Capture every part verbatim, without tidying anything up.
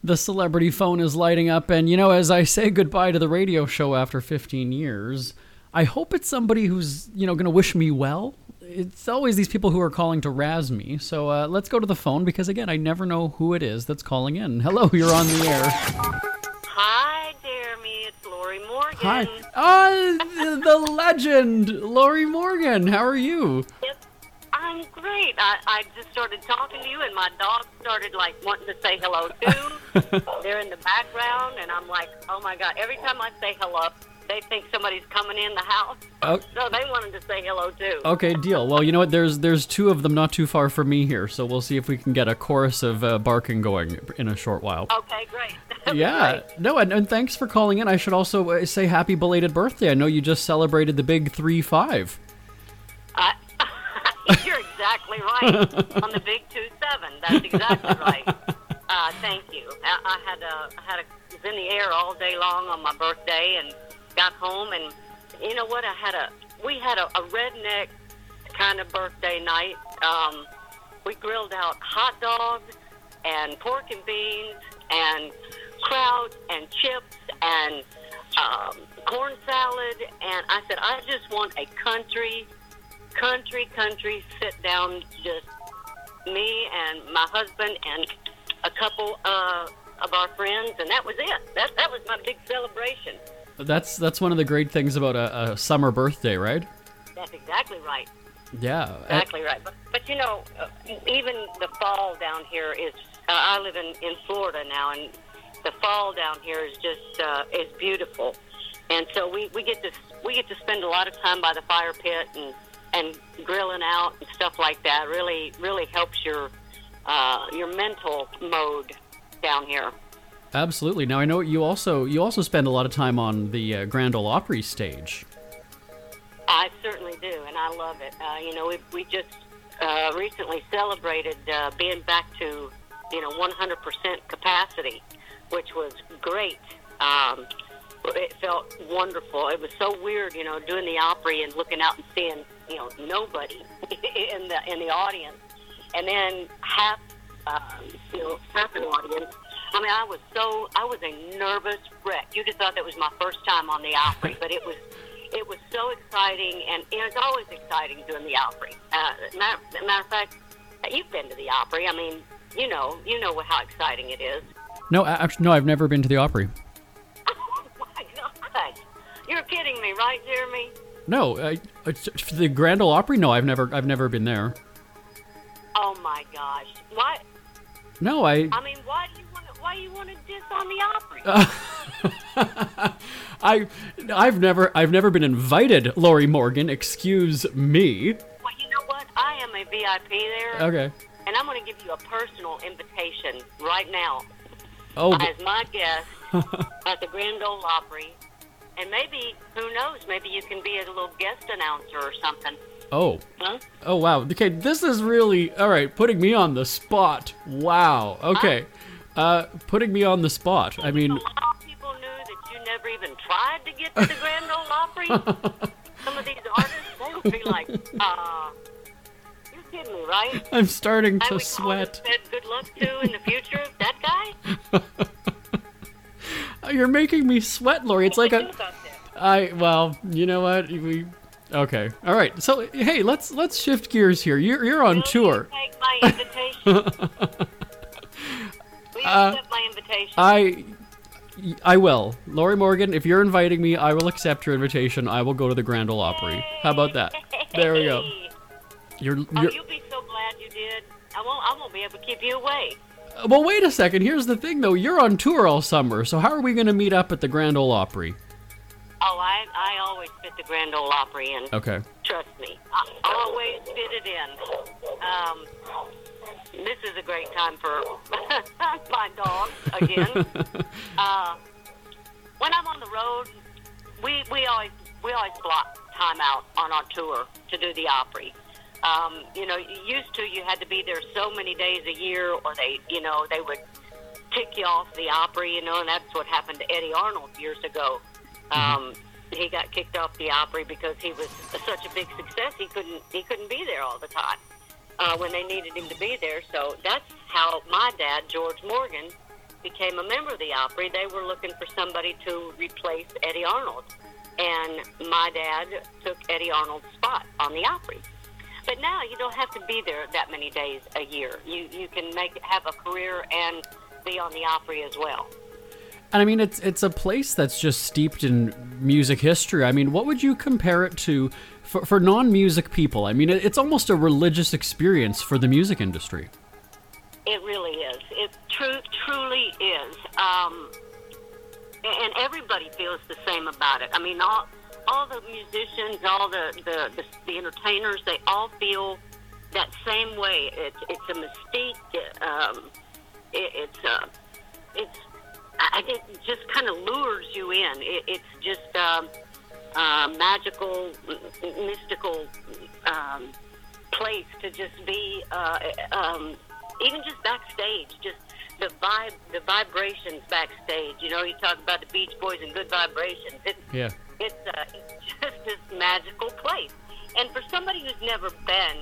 The celebrity phone is lighting up, and you know, as I say goodbye to the radio show after fifteen years, I hope it's somebody who's, you know, going to wish me well. It's always these people who are calling to razz me. So uh, let's go to the phone because, again, I never know who it is that's calling in. Hello, you're on the air. Hi, Jeremy. It's Lori Morgan. Hi. Ah, the, the legend, Lori Morgan. How are you? Yes, I'm great. I, I just started talking to you, and my dog started, like, wanting to say hello, too. They're in the background, and I'm like, oh, my God. Every time I say hello, they think somebody's coming in the house. Oh. So they wanted to say hello, too. Okay, deal. Well, you know what? There's there's two of them not too far from me here, so we'll see if we can get a chorus of uh, barking going in a short while. Okay, great. Yeah. Great. No, and, and thanks for calling in. I should also uh, say happy belated birthday. I know you just celebrated the big three five. I, you're exactly right. On the big two seven. That's exactly right. Uh, thank you. I, I had a, I had a, was in the air all day long on my birthday and got home, and you know what? I had a, we had a, a redneck kind of birthday night. Um, we grilled out hot dogs and pork and beans and kraut and chips and um, corn salad, and I said, I just want a country, country, country sit down, just me and my husband and a couple uh, of our friends, and that was it. That that was my big celebration. That's that's one of the great things about a, a summer birthday, right? That's exactly right. Yeah. Exactly right. But, but you know, uh, even the fall down here is, uh, I live in, in Florida now, and the fall down here is just, uh, is beautiful. And so we, we get to, we get to spend a lot of time by the fire pit and, and grilling out and stuff like that. Really, really helps your, uh, your mental mode down here. Absolutely. Now I know you also you also spend a lot of time on the uh, Grand Ole Opry stage. I certainly do, and I love it. Uh, you know, we we just uh, recently celebrated uh, being back to, you know, one hundred percent capacity, which was great. Um, it felt wonderful. It was so weird, you know, doing the Opry and looking out and seeing, you know, nobody in the in the audience, and then half, uh, you know, half an audience. I mean, I was so, I was a nervous wreck. You'd have thought that was my first time on the Opry, but it was, it was so exciting, and it's always exciting doing the Opry. Uh, matter, matter of fact, you've been to the Opry. I mean, you know, you know how exciting it is. No, actually, no, I've never been to the Opry. Oh my God, you're kidding me, right, Jeremy? No, uh, the Grand Ole Opry. No, I've never, I've never been there. Oh my gosh, what? No, I. I mean, why do you want to? Why you want to diss on the Opry? Uh, I, I've never, I've never been invited, Lori Morgan. Excuse me. Well, you know what? I am a V I P there. Okay. And I'm going to give you a personal invitation right now. Oh. As my guest at the Grand Ole Opry, and maybe, who knows? Maybe you can be a little guest announcer or something. Oh. Huh? Oh, wow. Okay, this is really, all right, putting me on the spot. Wow. Okay. Uh, putting me on the spot. I mean... A lot of people knew that you never even tried to get to the Grand Ole Opry. Some of these artists, they would be like, uh, you're kidding me, right? I'm starting to I would sweat. said good luck to in the future, that guy? You're making me sweat, Lori. It's like What do a... you think about that? I, well, you know what? We... Okay. All right. So, hey, let's let's shift gears here. You're you're on Will tour. you take my invitation? Will you Uh, accept my invitation? I I will. Lori Morgan, if you're inviting me, I will accept your invitation. I will go to the Grand Ole Opry. How about that? There we go. You're, Oh, you're you'll be so glad you did. I won't. I won't be able to keep you away. Well, wait a second. Here's the thing, though. You're on tour all summer, so how are we going to meet up at the Grand Ole Opry? Oh, I I always fit the Grand Ole Opry in. Okay. Trust me, I always fit it in. Um, this is a great time for my dog again. uh, when I'm on the road, we we always we always block time out on our tour to do the Opry. Um, you know, used to you had to be there so many days a year, or they you know they would tick you off the Opry. You know, and that's what happened to Eddie Arnold years ago. Um, he got kicked off the Opry because he was such a big success. He couldn't he couldn't be there all the time uh, when they needed him to be there. So that's how my dad, George Morgan, became a member of the Opry, they were looking for somebody to replace Eddie Arnold. And my dad took Eddie Arnold's spot on the Opry. But now you don't have to be there that many days a year. You you can make have a career and be on the Opry as well. And I mean, it's it's a place that's just steeped in music history. I mean, what would you compare it to for, for non-music people? I mean, it, it's almost a religious experience for the music industry. It really is. It true, truly is. Um, and everybody feels the same about it. I mean, all all the musicians, all the, the, the, the entertainers, they all feel that same way. It's it's a mystique. It, um, it, it's uh, it's I think it just kind of lures you in. It, it's just um, uh, magical, mystical um, place to just be. Uh, um, even just backstage, just the vibe, the vibrations backstage. You know, you talk about the Beach Boys and Good Vibrations. It's, yeah. It's, uh, it's just this magical place. And for somebody who's never been,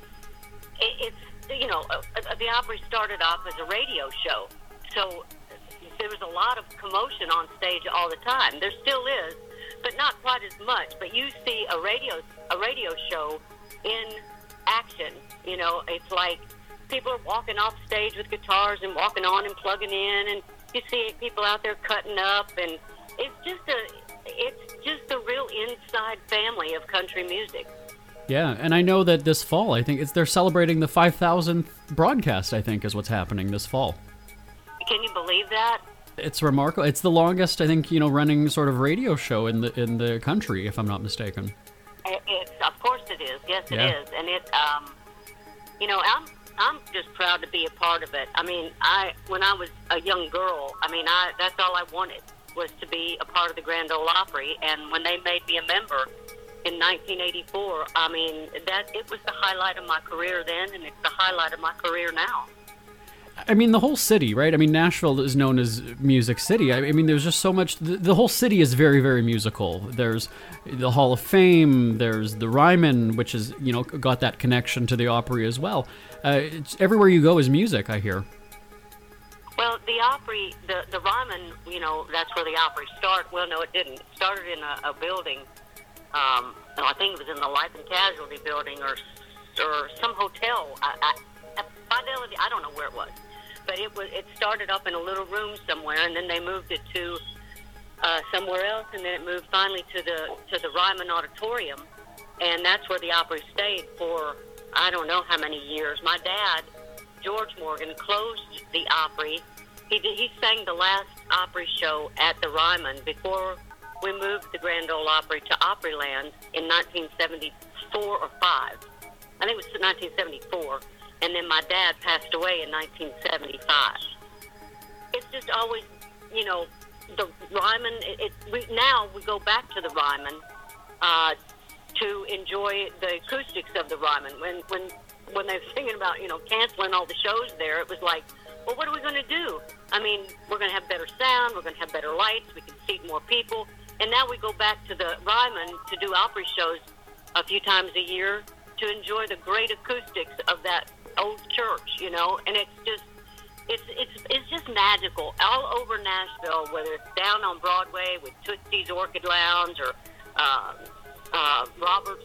it, it's, you know, uh, uh, the Opry started off as a radio show. So there was a lot of commotion on stage all the time. There still is, but not quite as much. But you see a radio, a radio show in action. You know, it's like people are walking off stage with guitars and walking on and plugging in, and you see people out there cutting up, and it's just a, it's just a real inside family of country music. Yeah, and I know that this fall, I think it's they're celebrating the five thousandth broadcast. I think is what's happening this fall. Can you believe that? It's remarkable. It's the longest, I think, you know, running sort of radio show in the in the country, if I'm not mistaken. It, it's of course it is. Yes, it yeah. is, and it, um, you know, I'm. I'm just proud to be a part of it. I mean, I when I was a young girl, I mean, I that's all I wanted was to be a part of the Grand Ole Opry. And when they made me a member in nineteen eighty-four, I mean, that it was the highlight of my career then, and it's the highlight of my career now. I mean, the whole city, right? I mean, Nashville is known as Music City. I mean, there's just so much. The, the whole city is very, very musical. There's the Hall of Fame. There's the Ryman, which is, you know, got that connection to the Opry as well. Uh, it's, everywhere you go is music, I hear. Well, the Opry, the, the Ryman, you know, that's where the Opry started. Well, no, it didn't. It started in a, a building. Um, I think it was in the Life and Casualty building or or some hotel. I, I, Fidelity, I don't know where it was. But it was. It started up in a little room somewhere, and then they moved it to uh, somewhere else, and then it moved finally to the to the Ryman Auditorium, and that's where the Opry stayed for I don't know how many years. My dad, George Morgan, closed the Opry. He did, he sang the last Opry show at the Ryman before we moved the Grand Ole Opry to Opryland in nineteen seventy-four or five. I think it was nineteen seventy-four. And then my dad passed away in nineteen seventy-five. It's just always, you know, the Ryman. It, it, we, now we go back to the Ryman uh, to enjoy the acoustics of the Ryman. When when when they were thinking about, you know, canceling all the shows there, it was like, well, what are we going to do? I mean, we're going to have better sound. We're going to have better lights. We can seat more people. And now we go back to the Ryman to do Opry shows a few times a year to enjoy the great acoustics of that old church, you know, and it's just it's it's it's just magical all over Nashville, whether it's down on Broadway with Tootsie's Orchid Lounge or uh, uh, Robert's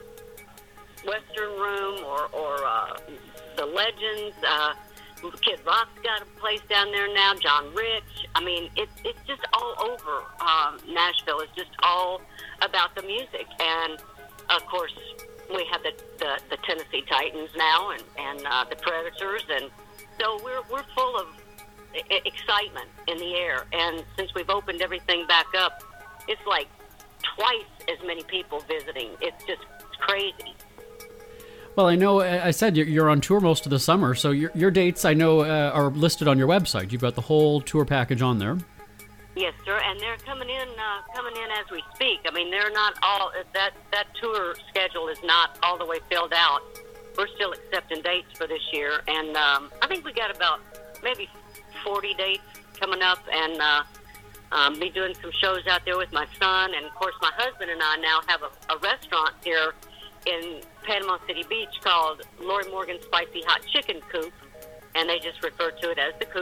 Western Room or, or uh, the Legends. Uh, Kid Rock's got a place down there now, John Rich. I mean, it's it's just all over um, Nashville. It's just all about the music, and of course we have the, the, the Tennessee Titans now, and, and uh, the Predators, and so we're we're full of I- excitement in the air. And since we've opened everything back up, it's like twice as many people visiting. It's just crazy. Well, I know I said you're on tour most of the summer, so your your dates I know uh, are listed on your website. You've got the whole tour package on there. Yes, sir, and they're coming in, uh, coming in as we speak. I mean, they're not all that that tour schedule is not all the way filled out. We're still accepting dates for this year, and um, I think we got about maybe forty dates coming up, and uh, um, be doing some shows out there with my son, and of course, my husband and I now have a, a restaurant here in Panama City Beach called Lori Morgan Spicy Hot Chicken Coop, and they just refer to it as the Coop.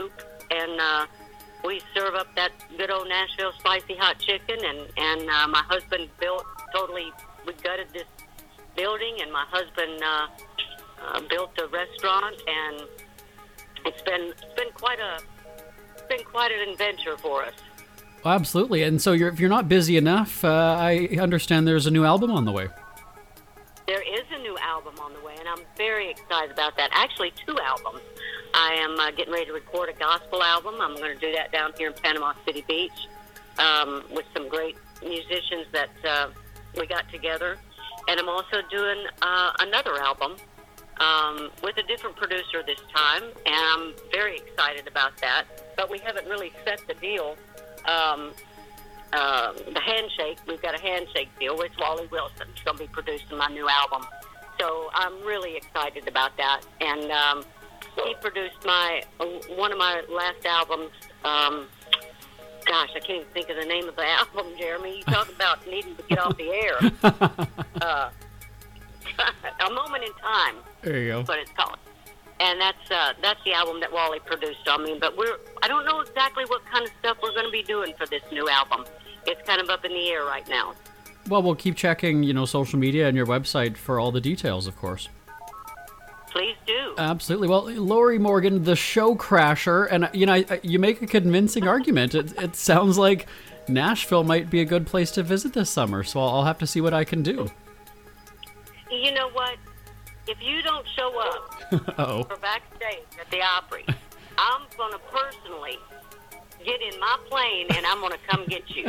and uh, we serve up that good old Nashville spicy hot chicken. And and uh, my husband built totally. We gutted this building, and my husband uh, uh, built a restaurant, and it's been it's been quite a it's been quite an adventure for us. Absolutely. And so you're, if you're not busy enough, uh, I understand there's a new album on the way. There is a new album on the way, and I'm very excited about that. Actually, two albums. I am uh, getting ready to record a gospel album. I'm going to do that down here in Panama City Beach um, with some great musicians that uh, we got together. And I'm also doing uh, another album um, with a different producer this time, and I'm very excited about that. But we haven't really set the deal. Um, uh, the handshake, we've got a handshake deal with Wally Wilson. He's going to be producing my new album. So I'm really excited about that. And um, he produced my uh, one of my last albums. Um, gosh, I can't even think of the name of the album, Jeremy. You talk about needing to get off the air. Uh, A Moment in Time. There you go. That's what it's called. And that's uh, that's the album that Wally produced on me. But we're I don't know exactly what kind of stuff we're going to be doing for this new album. It's kind of up in the air right now. Well, we'll keep checking, you know, social media and your website for all the details, of course. Please do. Absolutely. Well, Lori Morgan, the show crasher, and, you know, you make a convincing argument. It, it sounds like Nashville might be a good place to visit this summer, so I'll have to see what I can do. You know what? If you don't show up Uh-oh. for backstage at the Opry, I'm going to personally get in my plane and I'm going to come get you.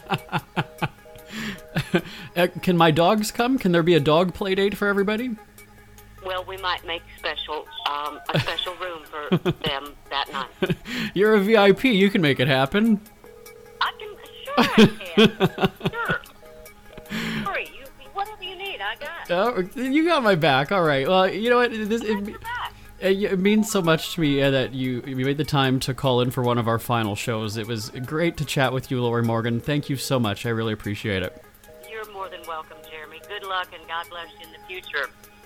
uh, can my dogs come? Can there be a dog play date for everybody? Well, we might make special um, a special room for them that night. You're a V I P. You can make it happen. I can, sure I can. Sure. Sorry, you, whatever you need, I got. Oh, you got my back. All right. Well, you know what? This, it, it, it means so much to me uh, that you, you made the time to call in for one of our final shows. It was great to chat with you, Lori Morgan. Thank you so much. I really appreciate it. You're more than welcome, Jeremy. Good luck, and God bless you in the future.